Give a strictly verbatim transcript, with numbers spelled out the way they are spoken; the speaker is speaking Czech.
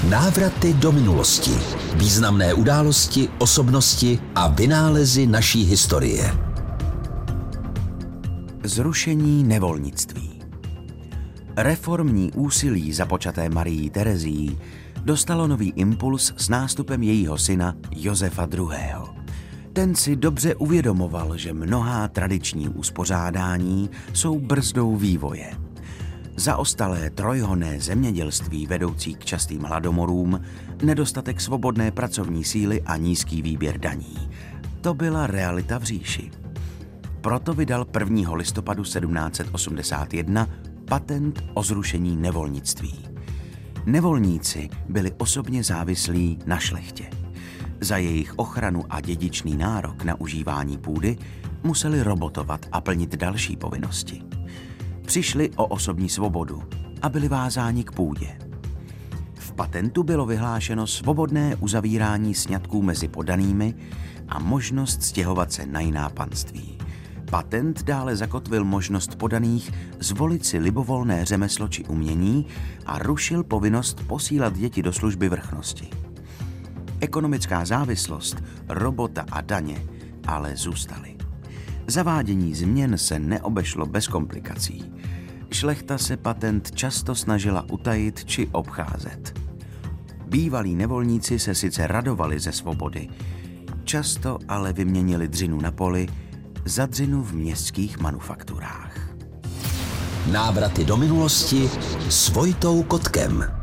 Návraty do minulosti. Významné události, osobnosti a vynálezy naší historie. Zrušení nevolnictví. Reformní úsilí započaté Marií Terezií dostalo nový impuls s nástupem jejího syna Josefa druhého. Ten si dobře uvědomoval, že mnohá tradiční uspořádání jsou brzdou vývoje. Zaostalé trojhonné zemědělství vedoucí k častým hladomorům, nedostatek svobodné pracovní síly a nízký výběr daní. To byla realita v říši. Proto vydal prvního listopadu sedmnáct set osmdesát jedna patent o zrušení nevolnictví. Nevolníci byli osobně závislí na šlechtě. Za jejich ochranu a dědičný nárok na užívání půdy museli robotovat a plnit další povinnosti. Přišli o osobní svobodu a byli vázáni k půdě. V patentu bylo vyhlášeno svobodné uzavírání sňatků mezi podanými a možnost stěhovat se na jiná panství. Patent dále zakotvil možnost podaných zvolit si libovolné řemeslo či umění a rušil povinnost posílat děti do služby vrchnosti. Ekonomická závislost, robota a daně ale zůstaly. Zavádění změn se neobešlo bez komplikací. Šlechta se patent často snažila utajit či obcházet. Bývalí nevolníci se sice radovali ze svobody, často ale vyměnili dřinu na poli za dřinu v městských manufakturách. Návraty do minulosti s Vojtou Kotkem.